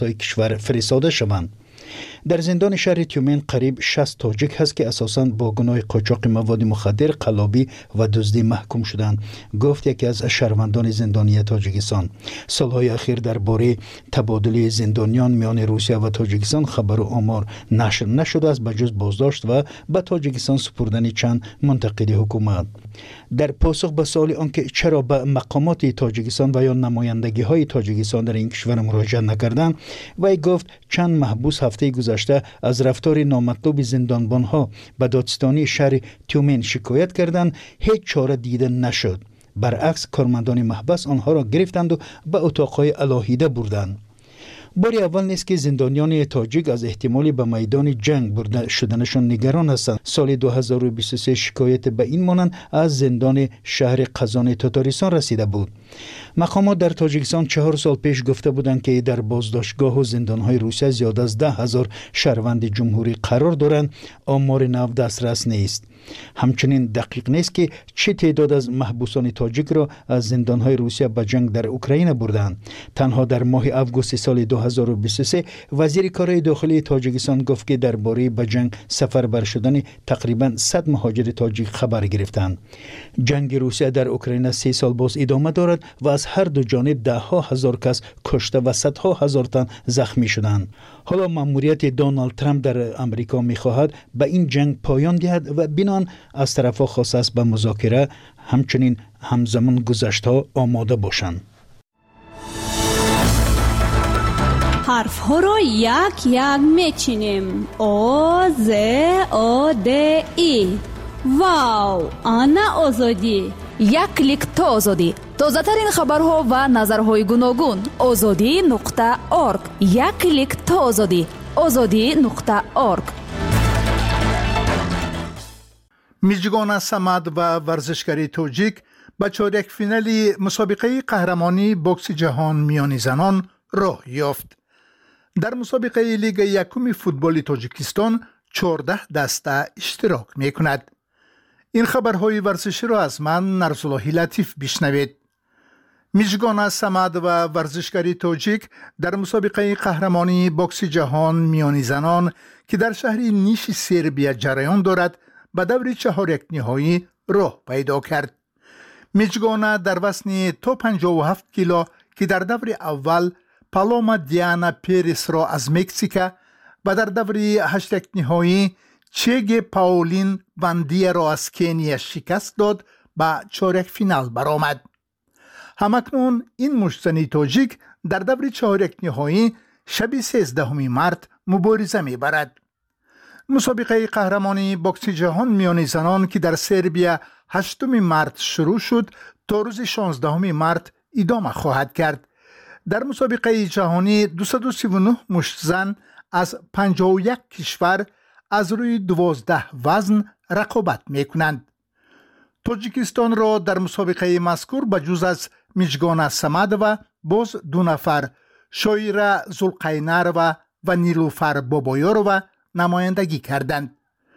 تا کشور فرستاده شوند. در زندان شهر تیومن قریب 60 تاجیک هست که اساساً با گناه قاچاق مواد مخدر، قلابی و دزدی محکوم شدند، گفت یکی از شهروندان زندانی تاجیکستان. سالهای اخیر درباره تبادل زندانیان میان روسیه و تاجیکستان خبر و آمار نشر نشده است بجز بازداشت و به تاجیکستان سپردن چند منتقد حکومت. در پاسخ به سوال آنکه چرا به مقامات تاجیکستان و یا نمایندگی های تاجیکستان در این کشور مراجعه نکردند، وی گفت چند محبوس هفته گذشته از رفتار نامطلوب زندانبان ها به دادستانی شهر تیومن شکایت کردند، هیچ چاره دیده نشد. برعکس کارمندان محبس آنها را گرفتند و به اتاقهای علاهیده بردند. باری اول نیست که زندانیان تاجیک از احتمالی به میدان جنگ برده شدنشان نگران هستند. سال 2023 شکایت به این مانند از زندان شهر قزان تاتاریستان رسیده بود. مقامات در تاجیکستان 4 سال پیش گفته بودند که در بازداشتگاه و زندانهای روسیه زیاد از 10,000 شهروند جمهوری قرار دارند. آمار نو دسترس نیست. همچنین دقیق نیست که چه تعداد از محبوسان تاجیک را از زندانهای روسیه به جنگ در اوکراین بردند. تنها در ماه آگوست سال 2023 وزیر کارهای داخلی تاجیکستان گفت که درباره به جنگ سفربر شدن تقریبا 100 مهاجر تاجیک خبر گرفتند. جنگ روسیه در اوکراین 3 سال باز ادامه دارد و از هر دو جانب 10,000 کس کشته و 100,000 تن زخمی شدند. حالا مأموریت دونالد ترامپ در امریکا می‌خواهد به این جنگ پایان دهد و بنان از طرف‌ها خواسته است به مذاکره همچنین همزمان گذشته‌ها آماده باشند. حرف‌ها را یک یک می‌چینیم. آ ز آ د ای. واو، آنا آزادی. یک کلیک تا آزادی. تازه‌ترین خبرها و نظرهای گوناگون. azadi.org. یک کلیک تا آزادی. azadi.org. میجگان سمد و ورزشکاری تاجیک به چهارک فینالی مسابقه قهرمانی بوکس جهان میان زنان راه یافت. در مسابقه لیگ یکم فوتبال تاجیکستان 14 دسته اشتراک میکند. این خبرهای ورزشی را از من نرسالله لطیف بشنوید. میجگان سمد و ورزشکاری تاجیک در مسابقه قهرمانی بوکس جهان میان زنان که در شهر نیش سربیا جریان دارد به دور چهارک نهایی راه پیدا کرد. میجگان در وزن تا 57 کیلو که در دور اول پالوما دیانا پیرس را از مکزیک و در دور هشتک نهایی چیگ پاولین واندیا را از کنیا شکست داد به چهارک فینال برآمد. همکنون این مشتزنی تاجیک در دور چهارک نهایی شب 13 مارت مبارزه میبرد. مسابقه قهرمانی بوکس جهان میان زنان که در سربیا 8 مارت شروع شد تا روز 16 مارت ادامه خواهد کرد. در مسابقه جهانی 239 مشتزن از 51 کشور از روی 12 وزن رقابت میکنند. تاجیکستان را در مسابقه مذکور بجز از میجگان سمد و باز 2 نفر شایره زلقینروا و نیلوفر بابایاروا نمایندگی کردند.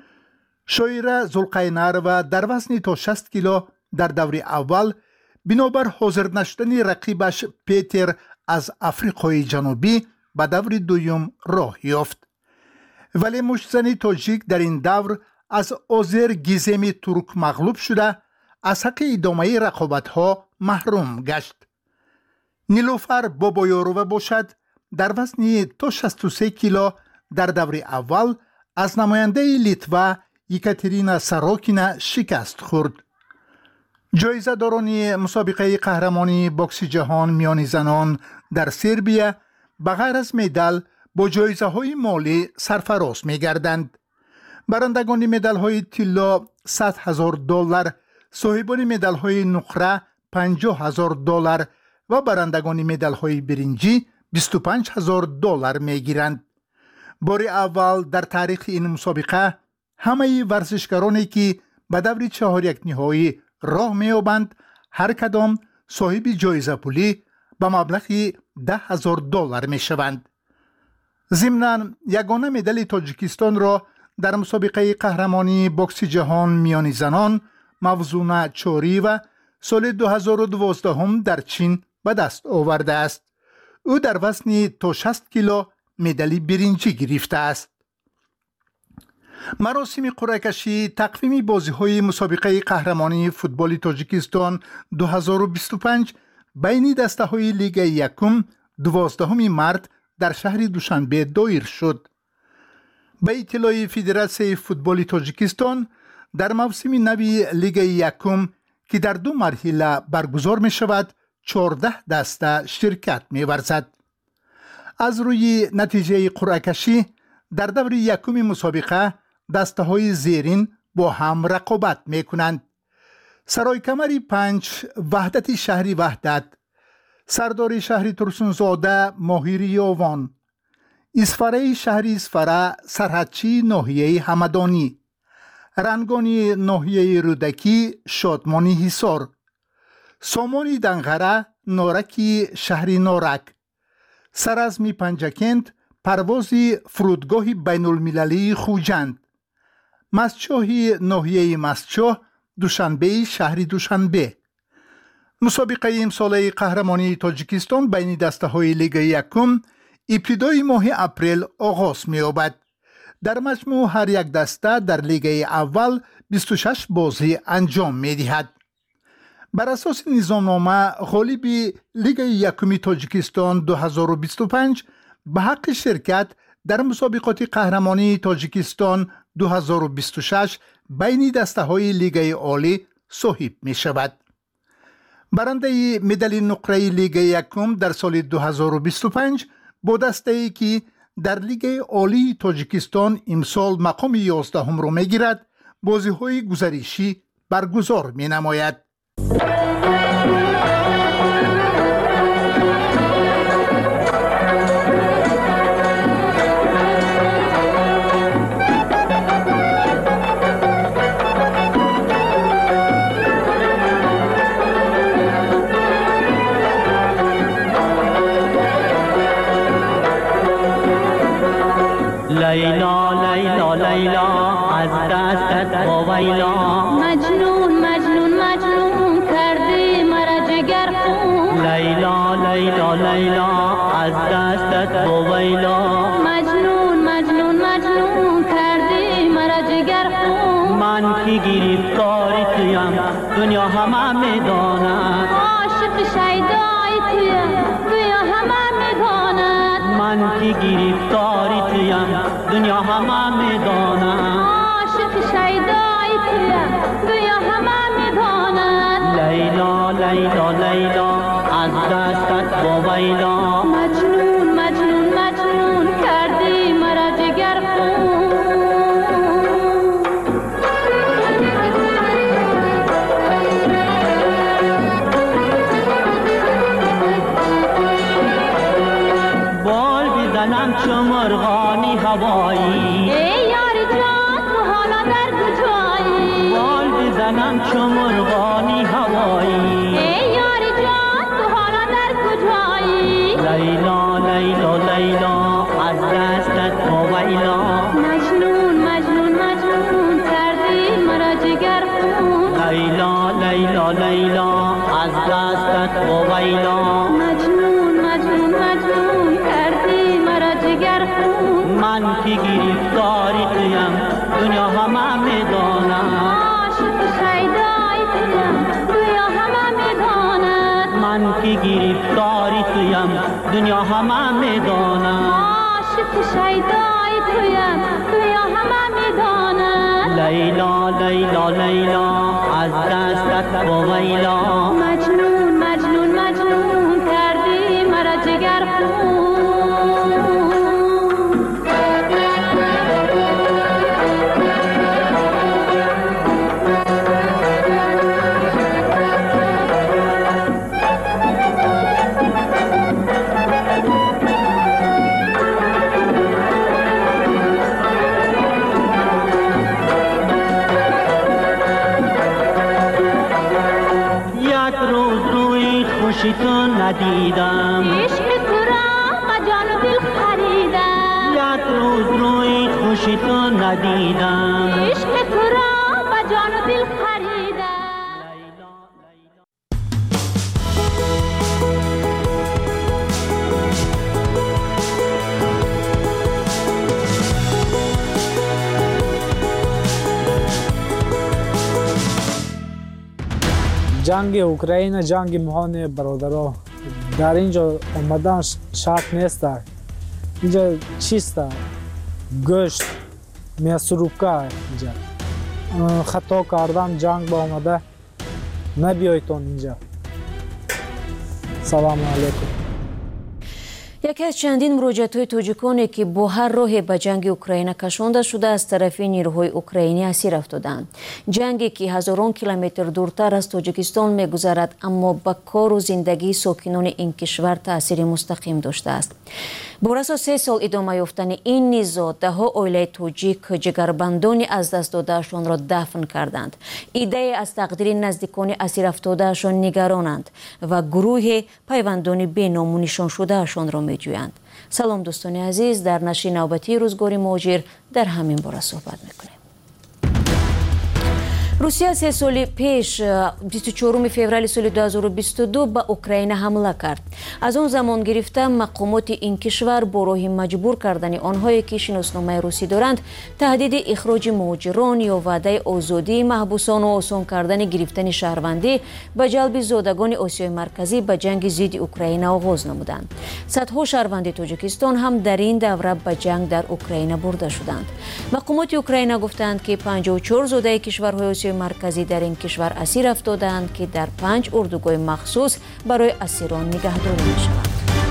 شایره زلقینروا در وزن تا 60 کیلو در دور اول بنابر حاضر نشدن رقیبش پیتر از آفریقای جنوبی به دور دوم راه یافت. ولی مشتزن تاجیک در این دور از آذر گیزمی ترک مغلوب شده از حق ادامه رقابت‌ها محروم گشت. نیلوفر بابایاروا باشد در وزن تا 63 کیلو در دور اول از نماینده لیتوا یکاترینا ساروکینا شکست خورد. جایزه داران مسابقه قهرمانی بوکس جهان میان زنان در سربیا بغیر از مدال با جایزه های مالی سرفراز می گردند. برندگان مدال های طلا $100,000، صاحبان مدال های نقره $50,000 و برندگان مدال های برنجی $25,000 می گیرند. بار اول در تاریخ این مسابقه همه ورزشکارانی که به دور چهارک نهایی راه می‌یابند هر کدام صاحب جایزه پولی به مبلغ $10,000 می‌شوند. ضمناً یگانه مدال تاجیکستان را در مسابقه قهرمانی بوکس جهان میان زنان موزونه چوری و سال 2012 در چین به دست آورده است. او در وزن تا 60 کیلو مدال برنجی گرفته است. مراسم قرعه کشی تقویم بازی‌های مسابقه قهرمانی فوتبال تاجیکستان 2025 بین دسته‌های لیگ یکم 12 مارس در شهر دوشنبه دایر شد. به اطلاع فدراسیون فوتبال تاجیکستان در موسم نوی لیگ یکم که در 2 مرحله برگزار می شود 14 دسته شرکت می ورزد. از روی نتیجه قرعه کشی در دور یکم مسابقه دسته های زیرین با هم رقابت می کنند. سرای کمری 5 وحدت شهری وحدت، سردار شهری ترسونزاده ماهیری یاوان، اسفره شهری اسفره سرحدچی ناحیه همدانی، رنگانی ناحیه رودکی شادمانی حصار، سامانی دنغره نارکی شهری نارک، سرازمی پنجکند پروازی فرودگاه بین المللی خوجند، مسچاهی ناحیه مسچاه دوشنبه شهری دوشنبه. مسابقه امساله قهرمانی تاجیکستان بین دسته های لیگ یکم ابتدای ماه اپریل آغاز می یابد. در مجموع هر یک دسته در لیگ اول 26 بازی انجام می دهد. بر اساس نظامنامه غالب لیگ یکم تاجیکستان 2025 به حق شرکت در مسابقات قهرمانی تاجیکستان 2026 بین دسته های لیگ عالی صاحب می شود. برنده مدال نقره لیگ یکم در سال 2025 با دسته ای که در لیگ عالی تاجیکستان امسال مقام 11 را می گیرد بازی های گزارشی برگزار می نماید. لیلا لیلا لیلا از دستت وایلا، مجنون مجنون مجنون کردی مرا جگر خون. لیلا لیلا لیلا از دستت وایلا، مجنون مجنون مجنون کردی مرا جگر خون. من که گرفتار تویم دنیا همه میداند، عاشق شیدای تویم دنیا همه میداند. من که گرفتار تویم دنیا همه میداند، عاشق شیدای تویم دنیا همه میداند. لیلا لیلا لیلا از دستت وایلا، مجنون مجنون مجنون کردی مرا جگر خون. بال بزنم چو مرغانی هوایی، ای یار جان تو حالا در کجایی؟ بال بزنم چو مرغانی هوایی، ای یار جان تو حالا در کجایی؟ لیلا لیلا لیلا از دستت وایلا، مجنون مجنون مجنون کردی مرا جگر خون. لیلا لیلا لیلا از دستت وایلا، مجنون مجنون مجنون کردی مرا جگر خون. من که گرفتاری تویم دنیا همه میداند، عاشق شیدای تویم دنیا همه میداند. من که گرفتاری تویم دنیا همه میداند، عاشق شیدای تویم دنیا همه میداند. لیلا لیلا لیلا از دستت وایلا، مجنون مجنون مجنون کردی مرا جگر خون. یک روز روی خوشی تو ندیدم، عشق تو را با جان و دل خریدم. یک روز روی خوشی تو ندیدم، عشق تو را با جان و دل خریدم. جنگ اوکراین جنگ مهان برادرها در اینجا آمدن شرط نیست. اینجا چیست؟ گوشت میسروکا اینجا خطا کردن جنگ با آمده نبیایتون اینجا. سلام علیکم. یکی از چندین مراجعت‌های تاجیکانی که با هر راهی به جنگ اوکراین کشانده شده از طرف نیروهای اوکراینی اسیر افتادند. جنگی که هزاران کیلومتر دورتر از تاجیکستان می‌گذرد اما به کار و زندگی ساکنان این کشور تأثیر مستقیم داشته است. بر اساس 3 سال ادامه یافتن این نیزا ده‌ها عائله تاجیک جگربندان از دست داده‌شان را دفن کردند. ایده از تقدیر نزدیکان اسیر افتاده‌شان نگرانند و گروه پیوندان بی‌نام و نشان شده‌شان را می‌جویند. سلام دوستان عزیز، در نشر نوبتی روزگار مهاجر در همین باره صحبت می‌کنیم. روسیه 3 سال پیش 24 فوریه سال 2022 به اوکراین حمله کرد. از آن زمان گرفته مقامات این کشور با راه مجبور کردن آنهایی که شناسنامه روسی دارند، تهدید اخراج مهاجران یا وعده آزادی محبوسان و آسان کردن گرفتن شهروندی به جلب زادگان آسیای مرکزی به جنگ ضد اوکراین آغاز نمودند. صدها شهروند تاجیکستان هم در این دوره به جنگ در اوکراین برده شدند. مقامات اوکراین گفتند که 54 زاده کشورهای آسیای مرکزی در این کشور اسیر افتادند که در 5 اردوگاه مخصوص برای اسیران نگهداری می‌شوند.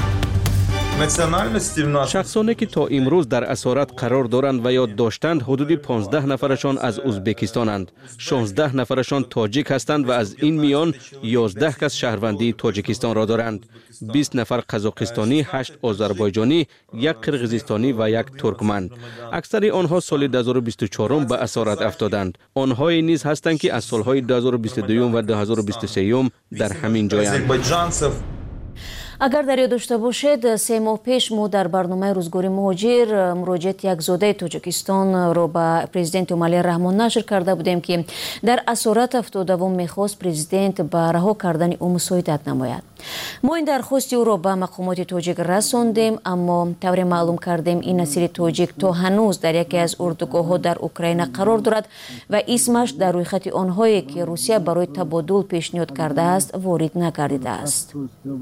شخصانی که تا امروز در اسارت قرار دارند و یا داشتند حدود 15 نفرشان از ازبکستانند، 16 نفرشان تاجیک هستند و از این میان 11 کس شهروندی تاجیکستان را دارند. 20 نفر قزاقستانی، 8 آذربایجانی، 1 قرقیزستانی و 1 ترکمن. اکثر آنها سال 2024 به اسارت افتادند. آنهایی نیز هستند که از سالهای 2022 و 2023 در همین جایند. اگر در یاد داشته باشید 3 ماه پیش ما در برنامه روزگار مهاجر مراجعت یک زاده تاجیکستان را به پرزیدنت امالی رحمان نشر کرده بودیم که در اسارت افتاده و میخواست پرزیدنت به رها کردن او مساعدت نماید. ما این درخواست او را به مقامات تاجیک رساندیم، اما طور معلوم کردیم این اسیر تاجیک تا هنوز در یکی از اردوگاه ها در اوکراین قرار دارد و اسمش در روی خط آنهایی که روسیه برای تبادل پیشنهاد کرده است وارد نگردیده است.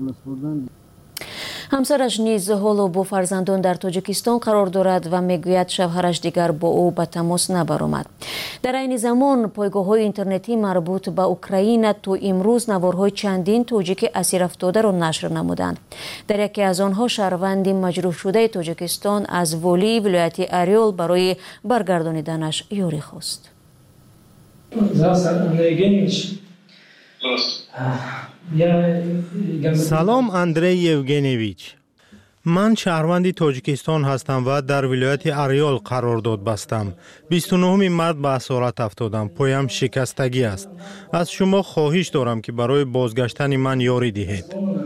همسرش نیز حالا با فرزندان در تاجیکستان قرار دارد و میگوید شوهرش دیگر با او به تماس نبرآمد. در این زمان پایگاه‌های اینترنتی مربوط به اوکراین تا امروز نوارهای چندین تاجیک اسیر افتاده را نشر نمودند. در یکی از آنها شهروند مجروح شده تاجیکستان از والی ولایت اریول برای برگردانیدنش یاری خواست. سلام اندری یوگنیویچ. من شهروند تاجیکستان هستم و در ولایت اریول قرارداد بستم. 29 مارس به اسارت افتادم. پایم شکستگی است. از شما خواهش دارم که برای بازگشتن من یاری دهید.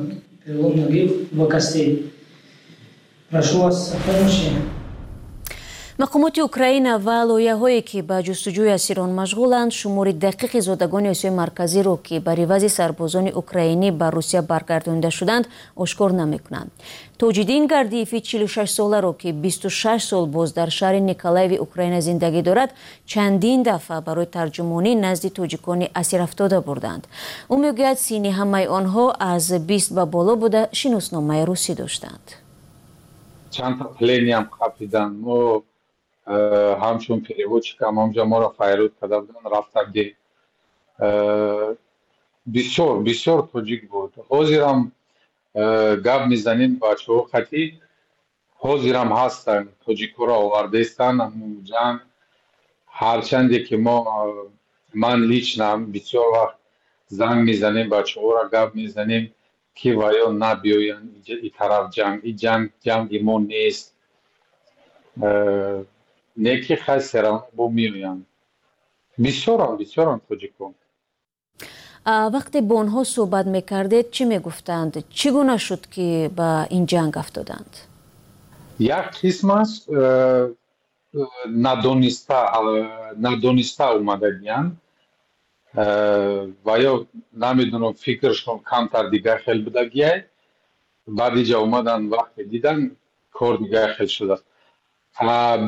مقامات اوکراین و لایحه‌هایی که به جستجوی اسیران مشغولند شمار دقیق زادگان آسیای مرکزی را که بر عوض سربازان اوکراینی به روسیه برگردانده شدند آشکار نمی‌کنند. تاجدین گردیفی 46 ساله را که 26 سال باز در شهر نیکولایو اوکراین زندگی دارد چندین دفعه برای ترجمانی نزد تاجیکان اسیر افتاده بردند. او میگوید سینی همه آنها از 20 به بالا بوده شناسنامه روسی داشتند. چند تا پلینی هم خفیدن و همچون переводчикам همجا ما را فیروز کرده بودن رفتن دی بسیار تاجیک بود. حاضرم گپ میزنیم بچه ها خطی حاضرم هستن تاجیکو را آورده استن جنگ هرچندی که من لیچنم بسیار وقت زنگ میزنیم بچه ها را گپ میزنیم که ویا نبیاین این طرف جنگ این جنگ ما نیست نیکی خسران با میویان بسیارم تاجیکون. وقتی با آنها صحبت میکردید چی میگفتند؟ چگونه شد که به این جنگ افتادند؟ یک قسمت ندانسته اومده دیان و یا نمیدونم فکرشون کمتر دیگه خیلی بوده گیه بعد اینجا اومدن وقتی دیدن کار دیگه خیلی شده.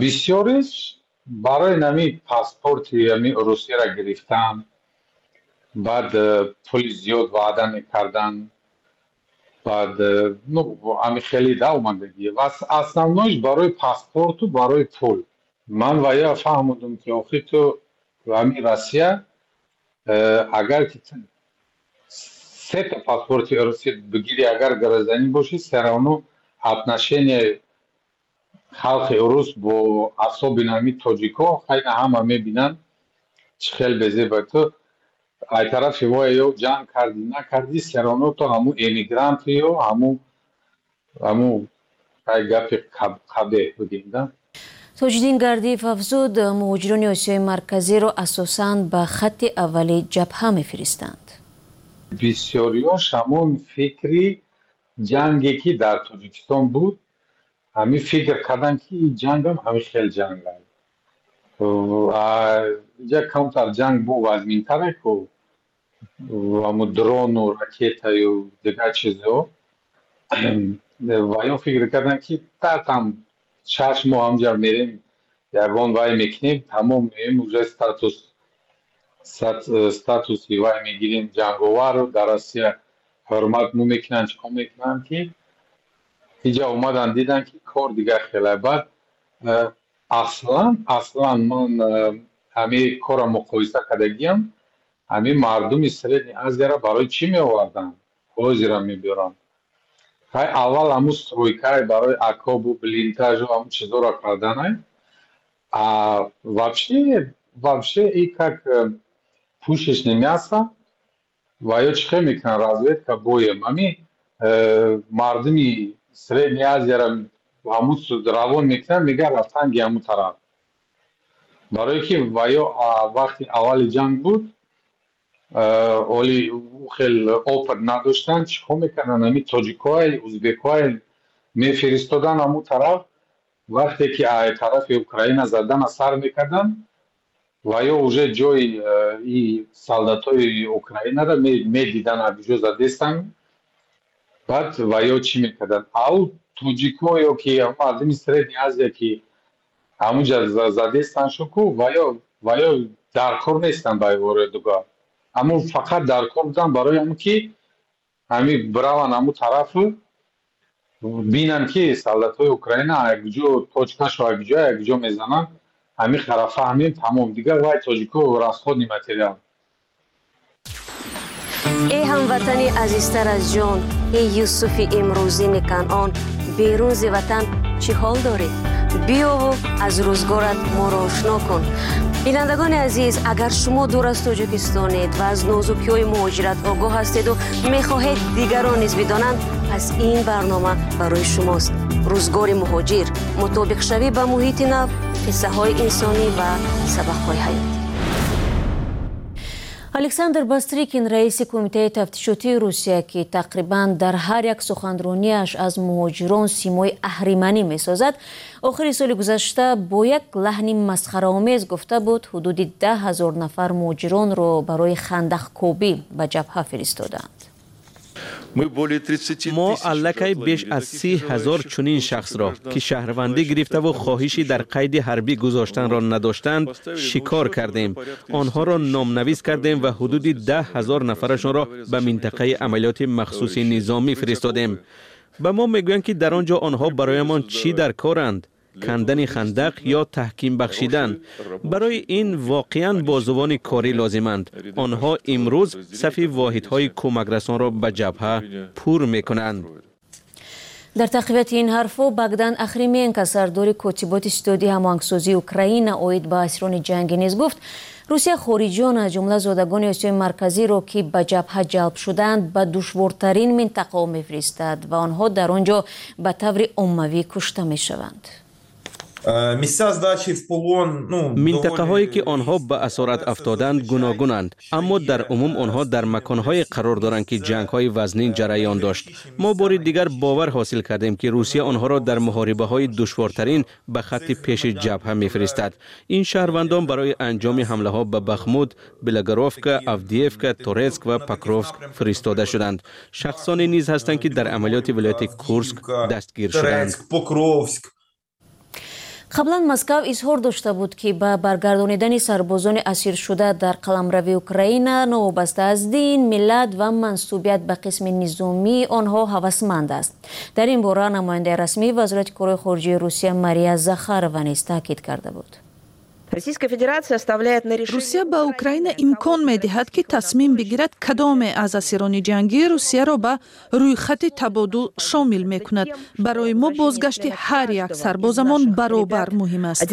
بسیاریش برای نمی پاسپورت روسیه را گرفتن بعد پول زیاد وعده میکردن، بعد همین خیلی دا اومده دیگه و основнойш برای پاسپورت و برای پول. من و یا فهمیدم که آخه تو و همین روسیه اگر که 3 تا پاسپورت روسیه بگیری اگر گرزنی باشی سرانو отношение خلق روس با اصحاب نامی تاجیکا خیلی همه میبینن چه خیلی بزه با تو ای طرف وای یا جنگ کردی نکردی سرانو تو همون امیگرانت یا همون ای گپ خبه بگیم ده. تاجدین گردیف افزود مهاجران آسیای مرکزی را اساساً به خط اولی جبهه میفرستند. بسیاریاش همون فکری جنگی که در تاجیکستان بود همین فکر کردن که این جنگ هم همین خیلی جنگ است. اینجا کمتر جنگ بود از منطقه که همون درون و راکت و دیگر چیزها و یا فکر کردن که هم 6 ماه همجا میریم یکان وای میکنیم تمام میریم اوجه ستاتوسی وای میگیریم جنگوار رو در آسیا حرمت میکنن چکا میکنن که اینجا اومدن دیدن که کار دیگه خیلی بعد اصلا من همه کار مقایسه کردگیم همه مردم اسرائیل از را برای چی می آوردن حاضر را میبرن اول همون سترویکای برای اکاب و بلینتاژ و همون چیزا را کردن вообще ای که پوشش نمیاستا و یا چخه میکنن رازوید که بویم همی مردمی اسرائیل نیاز را همون روان میکنن میگه رفتن گه همون طرف برای که و یا وقتی اول جنگ بود اولی خیلی اوپر نداشتن چیکار میکنن همی تاجیکای ازبکای میفرستادن همون طرف وقتی که طرف اوکراین زدن سر میکردن و یا اوجه جای ای سالداتای اوکراین را میدیدن ابیجو زدستن بعد و یا چی میکردن او تاجیکای که مردم اسرائیل نیازه که همونجا زدستن شکو و یا در کار نیستن بای واردگاه اما فقط در کار بودن برای همون که همین براون همون طرف بینن که سالداتای اوکراین اگجو توچکش و اگجو میزنن همین خرافه همین تمام دیگه وای تاجیکو و راسخود نیمتریال ای هموطنی عزیزتر از جان ای یوسف امروزین کنعان بیرون ز وطن چی حال داری؟ بیا و از روزگارت ما را آشنا کن. بینندگان عزیز اگر شما دور از تاجیکستانید و از نازکی‌های مهاجرت آگاه هستید و میخواهید دیگران نیز بدانند پس این برنامه برای شماست. روزگار مهاجر مطابق شوی به محیط نو قصه های انسانی و سبق های حیاتی. الکساندر باستریکین رئیس کمیته تفتیشاتی روسیه که تقریباً در هر یک سخنرانیش از مهاجران سیمای اهریمنی می‌سازد آخر سال گذشته با یک لحن مسخره‌آمیز گفته بود حدود 10,000 نفر مهاجران را برای خندق‌کوبی به جبهه فرستادند. ما الکی بیش از 30,000 چنین شخص را که شهروندی گرفته و خواهشی در قید حربی گذاشتن را نداشتند شکار کردیم. آنها را نامنویس کردیم و حدود 10,000 نفرشان را به منطقه عملیات مخصوص نظامی فرستادیم. به ما میگویند که در آنجا آنها برایمان چی در کارند؟ کندن خندق یا تحکیم بخشیدن. برای این واقعاً بازوان کاری لازمند. آنها امروز صف واحدهای کمک رسان را به جبهه پر میکنند. در تقویت این حرفو بگدان اخریمینکا سردار کاتبات استودی هماهنگسازی اوکراین اوید به اسیران جنگی نیز گفت روسیه خارجیان از جمله زادگان آسیای مرکزی را که به جبهه جلب شدند به دشوارترین منطقه میفرستد و آنها در آنجا به طور عمومی کشته میشوند. منطقه هایی که آنها به اسارت افتادند گوناگونند، اما در عموم آنها در مکان های قرار دارند که جنگ های وزنین جریان داشت. ما بار دیگر باور حاصل کردیم که روسیه آنها را در محاربه های دشوارترین به خط پیش جبهه میفرستد. این شهروندان برای انجام حمله ها به بخمود، بلگاروفکا، آفدیفکا، تورسک و پاکروفسک فرستاده شدند. شخصانی نیز هستند که در عملیات ولایت کورسک دستگیر شدند. қаблан Москав изҳор дошта буд ки ба баргардонидани сарбозони асиршуда дар қаламрави Украина новобаста аз дин, миллат ва мансубият ба қисми низомии онҳо ҳавасманд аст. Дар ин бора намояндаи расмии Вазорати кори хориҷии Русия Мария Захарова низ таъкид карда буд. русия ба Украина имкон медиҳад ки тасмим бигирад кадоме аз асирони ҷангии русияро ба рӯйхати табодул шомил мекунад. барои мо бозгашти ҳар як сарбозамон баробар муҳим аст.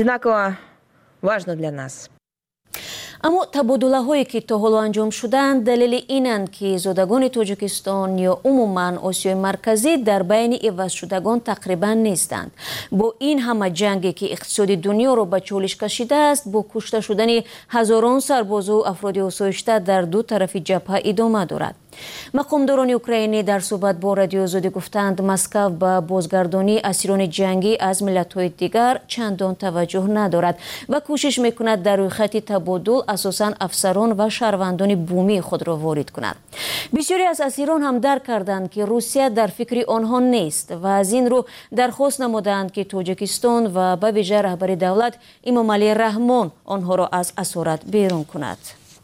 аммо табодулаҳое ки то ҳоло анҷом шудаанд далели инанд ки зодагони Тоҷикистон ё умуман Осиёи марказӣ дар байни ивазшудагон тақрибан нестанд. бо ин ҳама ҷанге ки иқтисоди дунёро ба чолиш кашидааст, бо кушта шудани ҳазорон сарбозу афроди осоишта дар ду тарафи ҷабҳа идома дорад. мақомдорони украинӣ дар суҳбат бо Радиои Озодӣ гуфтанд Москав ба бозгардонии асирони ҷангӣ аз миллатҳои дигар чандон таваҷҷӯҳ надорад ва кӯшиш мекунад дар рӯйхати табодул асосан афсарон ва шаҳрвандони бумии худро ворид кунад. бисёре аз асирон ҳам дарк карданд ки Русия дар фикри онҳо нест ва аз ин рӯ дархост намуданд ки Тоҷикистон ва ба виҷа раҳбари давлат Эмомалӣ Раҳмон онҳоро аз асорат берун кунад.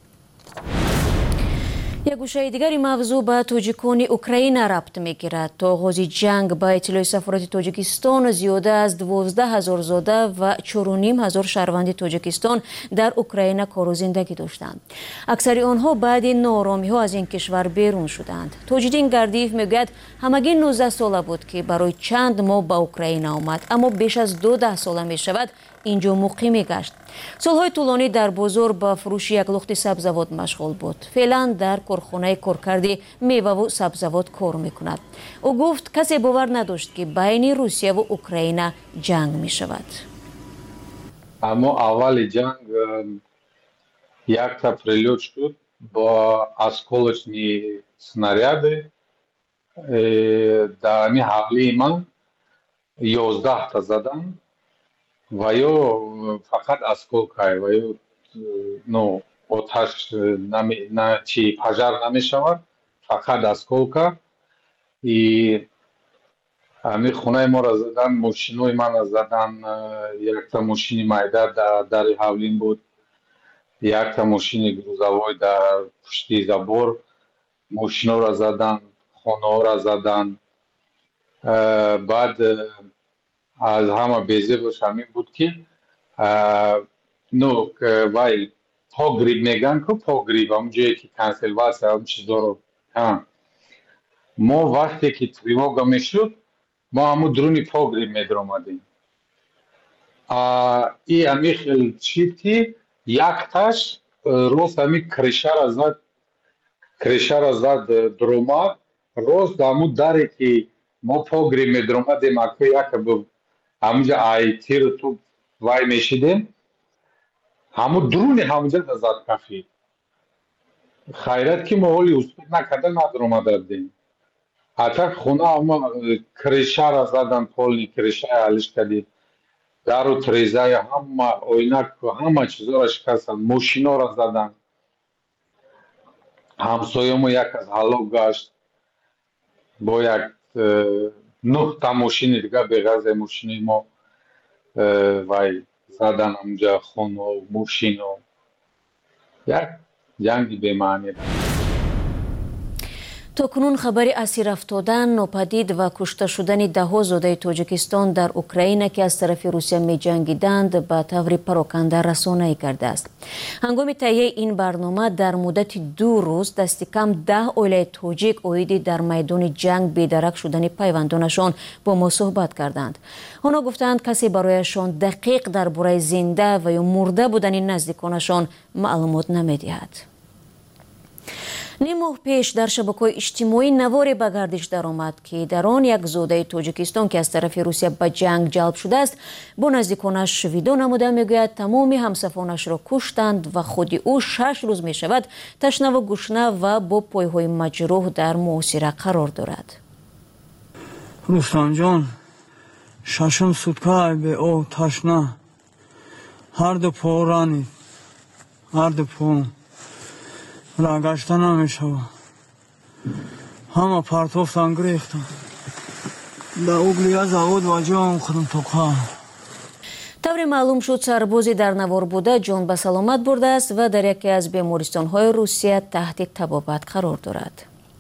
як гӯшаи дигари мавзӯъ ба тоҷикони Украина рабт мегирад. то оғози ҷанг ба иттилои сафорати Тоҷикистон зиёда аз 12,000 зода ва 4,500 шаҳрванди Тоҷикистон дар Украина кору зиндагӣ доштанд. аксари онҳо баъди нооромиҳо аз ин кишвар берун шуданд. Тоҷиддин Гардиев мегӯяд ҳамагӣ 19 сола буд ки барои чанд моҳ ба Украина омад, аммо беш аз 12 сола мешавад инҷо муқимӣ гашт. солҳои тӯлонӣ дар бозор ба фурӯши як лухти сабзавот машғул буд. феълан дар корхонаи коркарди меваву сабзавот кор мекунад. ӯ гуфт касе бовар надошт ки байни Русияву Украина ҷанг мешавад. аммо аввали ҷанг якта прилёт шуд бо осколочни снаряди дар ҳавлии ман 11 задан ва ё фақат осколка ва ё оташ чи пажар намешавад, фақат осколка. ами хонаи моро задан, мошинои мана задан, якта мошини майда дари ҳавлин буд, якта мошини грузовой дар пушти забор, мошиноро задан, хонаҳоро задан. баъд аз ҳама безебош ҳамин буд ки вай погриб меган ку погриб ҳамн ҷое ки консерватсия ҳамн чизоро мо вақте ки тревога мешуд мо ҳамн дуруни погриб медромадем. и ҳами хел чид ки якташ рост ҳами кришара зад дуромад рост ҳамн даре ки мо погриб медромадем аку як ҳамунҷа айтиру ту вай мешидем ҳамун дуруни ҳамунҷа зад кафид. хайрат ки мо ҳоли успех накарда надромада будем. атак хона ҳама кришара задан, полни кришая алиш кардид, дару трезаи ҳама ойнаку ҳама чизоро шикастанд, мошиноро задан. ҳамсоямо як аз ҳалок гашт бо як 9 мошини дига беғаза мошини мо вай задан ҳамҷа хоно мошино як ҷанги бемаъни. токунун хабари асир афтодан, нопадид ва кушта шудани даҳо зодаи Тоҷикистон дар Украина ки аз тарафи Русия меҷангиданд ба таври пароканда расонаӣ гардааст. ҳангоми таҳияи ин барнома дар муддати 2 рӯз дасти кам 10 оилаи тоҷик оиди дар майдони ҷанг бедарак шудани пайвандонашон бо мо суҳбат карданд. онҳо гуфтанд касе барояшон дақиқ дар бораи зинда ва ё мурда будани наздиконашон маълумот намедиҳад. ним моҳ пеш дар шабакаҳои иҷтимоӣ наворе ба гардиш даромад ки дар он як зодаи Тоҷикистон ки аз тарафи Русия ба ҷанг ҷалб шудааст бо наздиконаш видео намуда мегӯяд тамоми ҳамсафонашро куштанд ва худи ӯ 6 рӯз мешавад ташнаву гушна ва бо пойҳои маҷрӯҳ дар муосира қарор дорад. рустамҷон, 6 суткаи беоб ташна, ҳарду по ранид, ҳарду по рагашта намешава. ҳама партофтан гирехтан. да углия завод ва ҷоам худам тоқа. тавре маълум шуд сарбози дар навор буда ҷон ба саломат бурда аст ва дар яке аз бемористонҳои Русия таҳти табобат қарор дорад.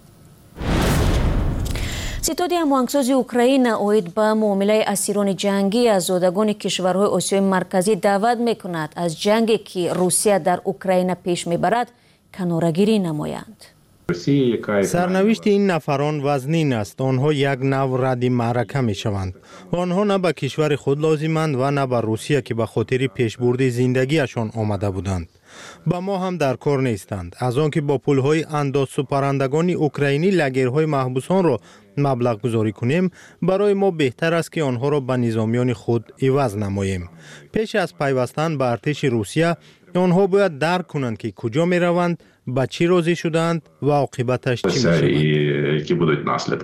ситоди ҳамоҳангсози Украина оид ба муомилаи асирони ҷангӣ аз зодагони кишварҳои Осиёи марказӣ даъват мекунад аз ҷанге ки Русия дар Украина пеш мебарад канорагирӣ намоянд. сарнавишти ин нафарон вазнин аст. онҳо як нав радди маърака мешаванд. онҳо на ба кишвари худ лозиманд ва на ба Русия ки ба хотири пешбурди зиндагиашон омада буданд. ба мо ҳам дар кор нестанд. аз он ки бо пулҳои андозсупарандагони украинӣ лагерҳои маҳбусонро маблағгузорӣ кунем, барои мо беҳтар аст ки онҳоро ба низомиёни худ иваз намоем. пеш аз пайвастан ба артиши Русия, онҳо бояд дарк кунанд ки куҷо мераванд, ба чӣ розӣ шудаанд ва оқибаташ чӣ мешавад.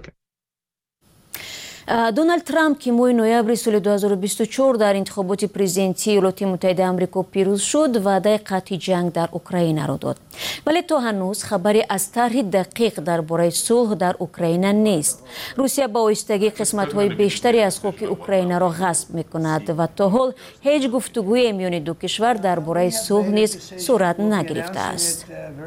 Дональд Трамп ки моҳи ноябри соли 2024 дар интихоботи президентии Иёлоти Муттаҳидаи Амрико пирӯз шуд, ваъдаи қатъи ҷанг дар Украинаро дод. Вале то ҳанӯз хабаре аз тарҳи дақиқ дар бораи сулҳ дар Украина нест. Русия ба оҳистагӣ қисматҳои бештаре аз хоки Украинаро ғасб мекунад ва то ҳол ҳеҷ гуфтугӯе миёни ду кишвар дар бораи сулҳ низ сурат нагирифтааст.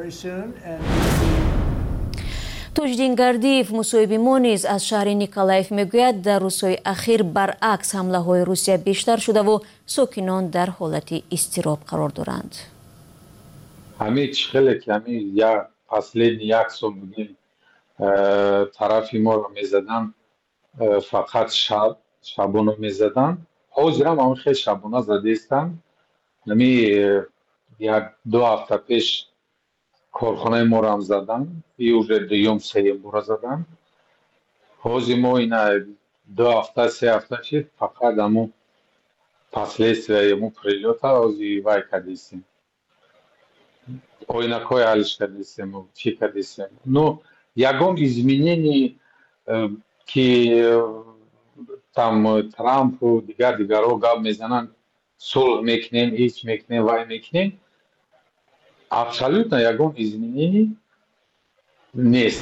Тоҷдин Гардиев, мусоҳиби мо низ аз шаҳри Николаев мегӯяд, дар рӯзҳои ахир баръакс ҳамлаҳои Русия бештар шудаву сокинон дар ҳолати изтироб қарор доранд. ҳамин хеле ки ҳамин последни як сол будем тарафи моро мезадан, фақат шабона мезадан. ҳозирам ҳамин хеле шабона задестан. ҳамин як ду ҳафта пеш корхонаи моро ҳам задан, и уже дуюм сеюм бора задан. ҳозир мо ина ду ҳафта се ҳафта шид фақат ҳамун последствияи ҳамун прилёта ҳозир вай кардистем. ойнакҳои ҳалиш кардистем, чӣ кардистем. Ну ягон изменение ки там Трампу дигарҳо гап мезананд, сулҳ мекунем, ҳеҷ мекунем, вай мекунем. Абсолютно ягон изменение нест.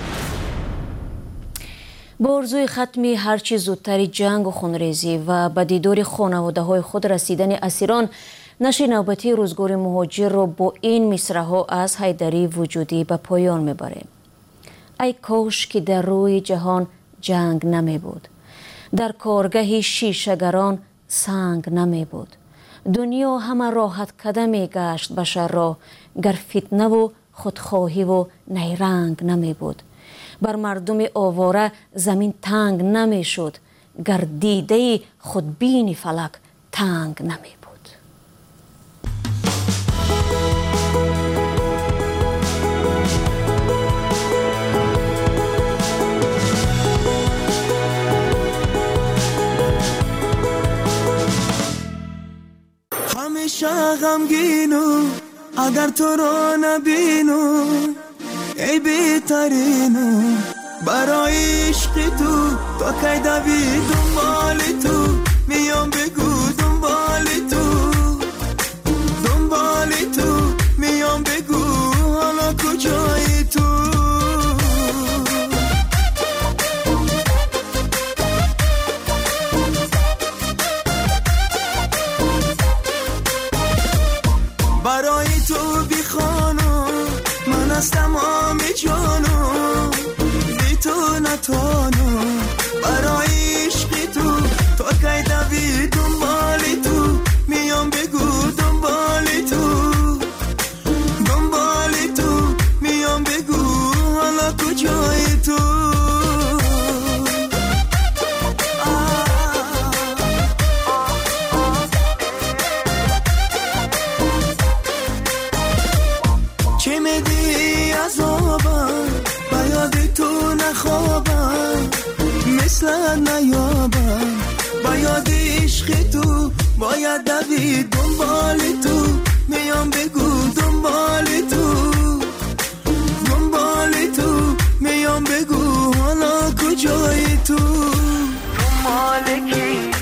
бо орзуи хатми ҳарчи зудтари ҷангу хунрезӣ ва ба дидори хонаводаҳои худ расидани асирон, нашри навбатии рӯзгори муҳоҷирро бо ин мисраҳо аз Ҳайдарии вуҷудӣ ба поён мебарем. ай кош ки дар рӯи ҷаҳон ҷанг намебуд, дар коргаҳи шишагарон санг намебуд. дунё ҳама роҳаткадаме гашт башарро, гар фитнаву худхоҳиву найранг намебуд. бар мардуми овора замин танг намешуд, гар дидаи худбини фалак танг намебуд. ҳамеша ғамгину агар туро набину, ای بهترینو برای عشق تو تا کی دوید دنبال تو، میام بگو دنبال تو میام بگو حالا کجایی تو. برای تو بیخانو من از تمام جانو، بی تو نتانو برای عشق تو تا کی دوید دنبال تو، میام بگو دنبال تو میام بگو حالا کجای تو. چه میدی عذابم با یاد تو نخوابم، مثل نیابم با یاد عشق تو، باید دوید دنبال تو، میام بگو دنبال تو میام بگو حالا کجای تو. دنبال کی